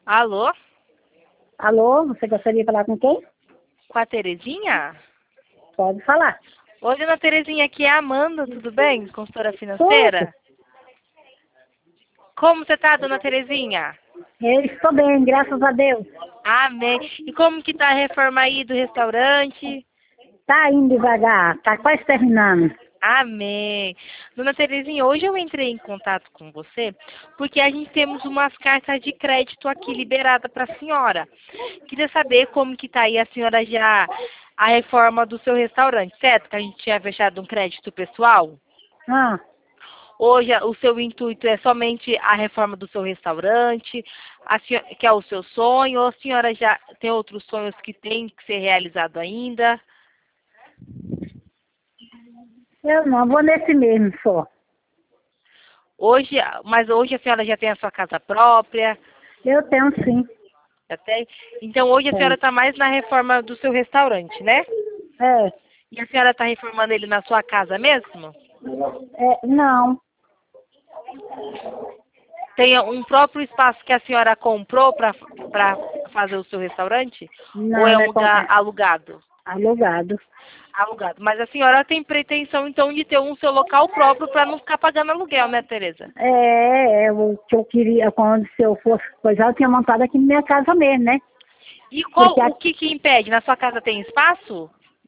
Alô? Alô, você gostaria de falar com quem? Com a Terezinha? Pode falar. Oi, dona Terezinha, aqui é a Amanda, tudo bem? Consultora Tudo. financeira? Como você tá, dona Terezinha? Eu estou bem, graças a Deus. Amém. E como que tá a reforma aí do restaurante? Tá indo devagar, tá quase terminando. Amém. Dona Terezinha, hoje eu entrei em contato com você porque a gente temos umas cartas de crédito aqui liberada para a senhora. Queria saber como que tá aí a senhora já a reforma do seu restaurante, certo? Que a gente tinha fechado um crédito pessoal. Ah, Hoje o seu intuito é somente a reforma do seu restaurante, que é o seu sonho, ou a senhora já tem outros sonhos que tem que ser realizado ainda? eu não, vou nesse mesmo só. Hoje, mas hoje a senhora já tem a sua casa própria, Eu tenho sim. já tem? Então hoje a senhora Tenho. está mais na reforma do seu restaurante, né? É, E a senhora está reformando ele na sua casa mesmo? não, Tem um próprio espaço que a senhora comprou para fazer o seu restaurante? Ou é não, um lugar alugado? alugado. Alugado. Mas a senhora tem pretensão, então, de ter um seu local próprio para não ficar pagando aluguel, né, Tereza? O que eu queria, quando se eu fosse coisa, eu tinha montado aqui na minha casa mesmo, né? E Porque o que que impede? Na sua casa tem espaço?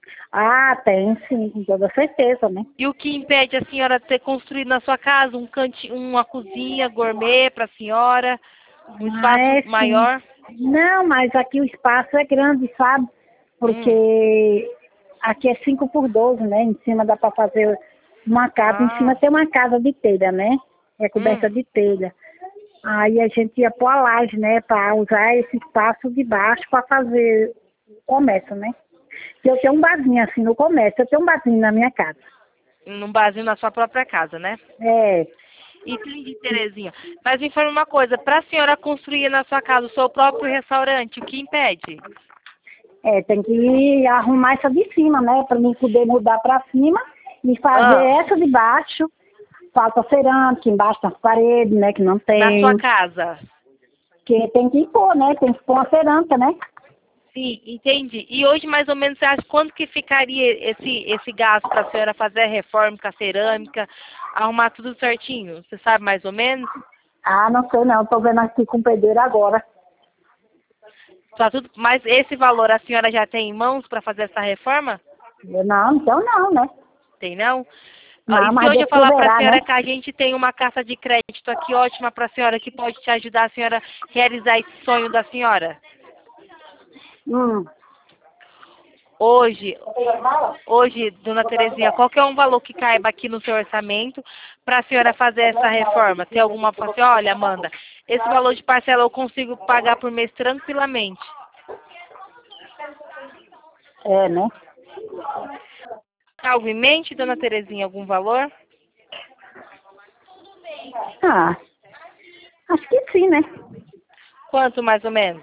tem sim, com toda certeza, né? E o que impede a senhora ter construído na sua casa um uma cozinha gourmet para a senhora, um espaço Sim. maior? Não, mas aqui o espaço é grande, sabe? Hum. Porque aqui é 5 por 12, né? Em cima dá para fazer uma casa. Em cima Ah. tem uma casa de telha, né? É coberta Hum. de telha. Aí a gente ia pôr a laje, né? Para usar esse espaço de baixo para fazer o comércio, né? E eu tenho um barzinho assim no comércio. Eu tenho um barzinho na minha casa. Num barzinho na sua própria casa, né? É, Entendi, Terezinha. Mas me informe uma coisa, para a senhora construir na sua casa o seu próprio restaurante, o que impede? tem que arrumar essa de cima, né? Para mim poder mudar para cima e fazer Ah, essa de baixo. Falta cerâmica embaixo das paredes, né? Que não na sua tem. casa. Que tem que pôr, né? Tem que pôr uma cerâmica, né? Sim, entendi. E hoje, mais ou menos, você acha quanto que ficaria esse gasto para a senhora fazer a reforma com a cerâmica, arrumar tudo certinho? Você sabe mais ou menos? Ah, não sei não. Tô vendo aqui com o pedreiro agora. Tá tudo, mas esse valor a senhora já tem em mãos para fazer essa reforma? Eu, não, então não, né? Tem não? Ah, e Não, se mas hoje eu Deus falar para a proverá, né? senhora que a gente tem uma carta de crédito aqui ótima para a senhora que pode te ajudar a senhora a realizar esse sonho da senhora? Hum. Hoje, hoje, dona Terezinha, qual que é um valor que caiba aqui no seu orçamento para a senhora fazer essa reforma? Tem alguma assim, olha, Amanda, esse valor de parcela eu consigo pagar por mês tranquilamente. É, né? Algo em mente, dona Terezinha, algum valor? Ah, acho que sim, né? Quanto mais ou menos?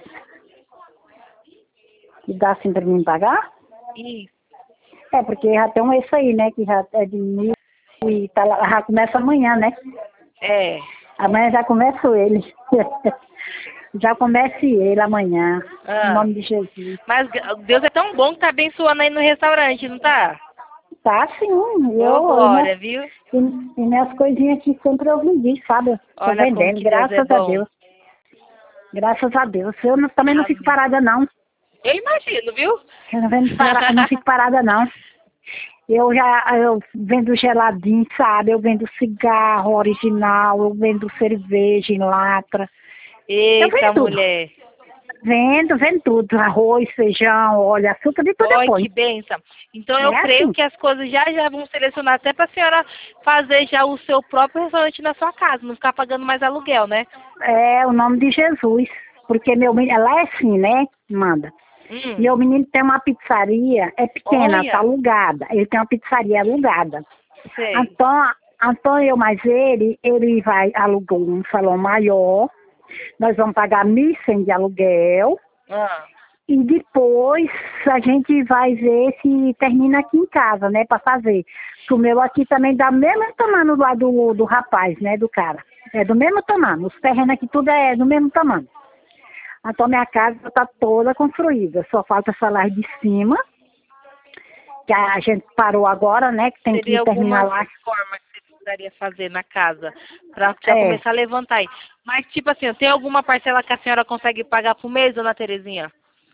E dá assim pra mim pagar? Isso. É, porque já tem esse aí, né? Que já é de mil e tá lá, já começa amanhã, né? É. Amanhã já começo ele. Já comece ele amanhã. Em Ah. nome de Jesus. Mas Deus é tão bom que tá abençoando aí no restaurante, não tá? Tá sim, Ô, eu, glória, viu? e minhas coisinhas aqui sempre eu vendi, sabe? Tô Olha como vendendo, que Deus é graças a bom. Deus. Graças a Deus. Eu também não fico Amém. parada, não. Eu imagino, viu? Não fico parada, não. Eu vendo geladinho, sabe? Eu vendo cigarro original, eu vendo cerveja em lata. Eu Eita, vendo tudo. mulher. Vendo tudo. Arroz, feijão, óleo, açúcar, de tudo eu Oi, ponho. que bênção. Então eu É creio assim. que as coisas já vão selecionar até para a senhora fazer já o seu próprio restaurante na sua casa, não ficar pagando mais aluguel, né? É o nome de Jesus. Porque meu menino, ela é assim, né? Manda. Meu menino tem uma pizzaria, é pequena, tá Olha, alugada. Ele tem uma pizzaria alugada. sei. Então eu mais ele vai, alugou um salão maior. Nós vamos pagar 1.100 de aluguel. Ah, E depois a gente vai ver se termina aqui em casa, né, para fazer. Porque o meu aqui também dá o mesmo tamanho lá do rapaz, né, do cara. É do mesmo tamanho. Os terrenos aqui tudo é do mesmo tamanho. Então minha casa está toda construída, só falta essa laje de cima, que a gente parou agora, né? Que tem Seria que terminar alguma lá. reforma que você precisaria fazer na casa para já começar a levantar aí. Mas, tipo assim, tem alguma parcela que a senhora consegue pagar por mês, dona Terezinha?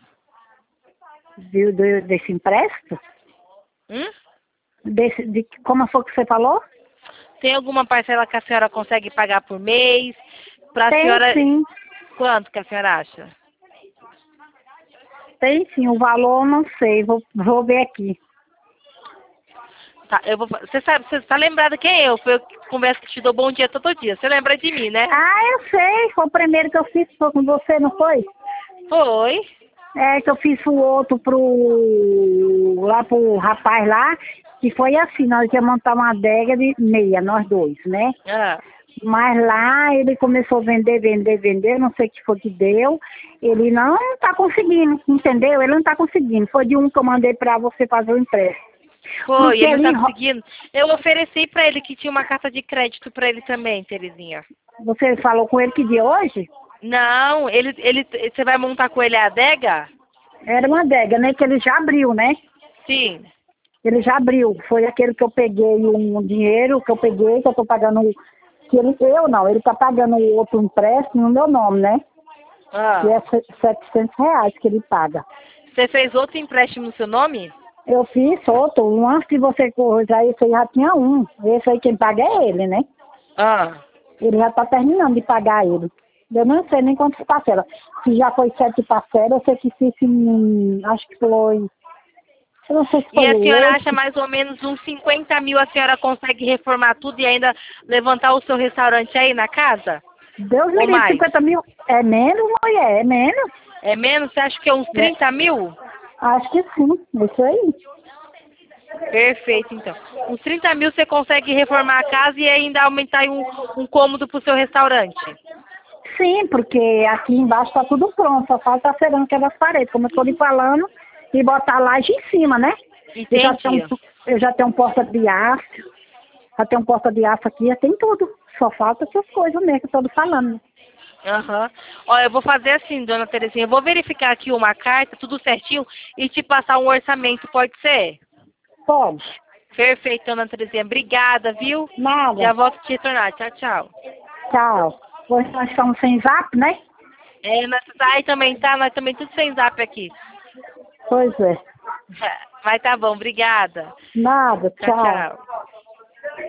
Desse empréstimo? Hum? Como foi que você falou? Tem alguma parcela que a senhora consegue pagar por mês? Para a Tem senhora. sim, Quanto que a senhora acha? tem sim. O valor eu não sei, vou ver aqui. Tá, eu vou. Você sabe, você tá lembrada quem é eu? Foi eu que converso que te dou bom dia todo dia. Você lembra de mim, né? Ah, eu sei, foi o primeiro que eu fiz, foi com você, não foi? Foi. É que eu fiz o outro lá pro rapaz lá, que foi assim, nós ia montar uma adega de meia, nós dois, né? Ah. Mas lá ele começou a vender, não sei o que foi que deu. Ele não tá conseguindo, entendeu? Ele não tá conseguindo. Foi de um que eu mandei pra você fazer o empréstimo. Foi, Porque ele não ele, tá conseguindo. Eu ofereci pra ele que tinha uma carta de crédito pra ele também, Terezinha. você falou com ele que dia hoje? Não, você vai montar com ele a adega? Era uma adega, né? Que ele já abriu, né? Sim. Ele já abriu. Foi aquele que eu peguei um dinheiro que eu peguei, que eu tô pagando. Que ele tá pagando o outro empréstimo no meu nome, né? Que Ah. é R$ 700 que ele paga. Você fez outro empréstimo no seu nome? Eu fiz outro, antes de você coisar, esse aí já tinha um. Esse aí quem paga é ele, né? Ah. Ele já tá terminando de pagar ele. Eu não sei nem quantas parcelas. Se já foi 7 parcelas, eu sei que fiz, acho que foi, eu não sei se E foi a senhora acha 8. mais ou menos uns 50 mil a senhora consegue reformar tudo e ainda levantar o seu restaurante aí na casa? Deus me Ou livre, mais? 50 mil. É menos, mulher? É menos? É menos? Você acha que é uns É, 30 mil? acho que sim, isso aí. Perfeito, então. Uns 30 mil você consegue reformar a casa e ainda aumentar aí um cômodo pro seu restaurante. Sim, porque aqui embaixo tá tudo pronto, só falta a cerâmica das paredes, como eu estou lhe falando, e botar a laje em cima, né? Entendi. Eu já tenho um porta de aço, já tenho um porta de aço aqui, já tem tudo. Só falta essas coisas mesmo que eu tô lhe falando. Aham. Olha, eu vou fazer assim, dona Terezinha. Eu vou verificar aqui uma carta, tudo certinho, e te passar um orçamento, pode ser? Pode. Perfeito, dona Terezinha. Obrigada, viu? Já Nada. volto a te retornar. Tchau, tchau. Tchau. Hoje nós estamos sem zap, né? É, nós aí também tá, nós também tudo sem zap aqui. Pois é. Mas tá bom, obrigada. Nada. Tchau, Tchau. tchau.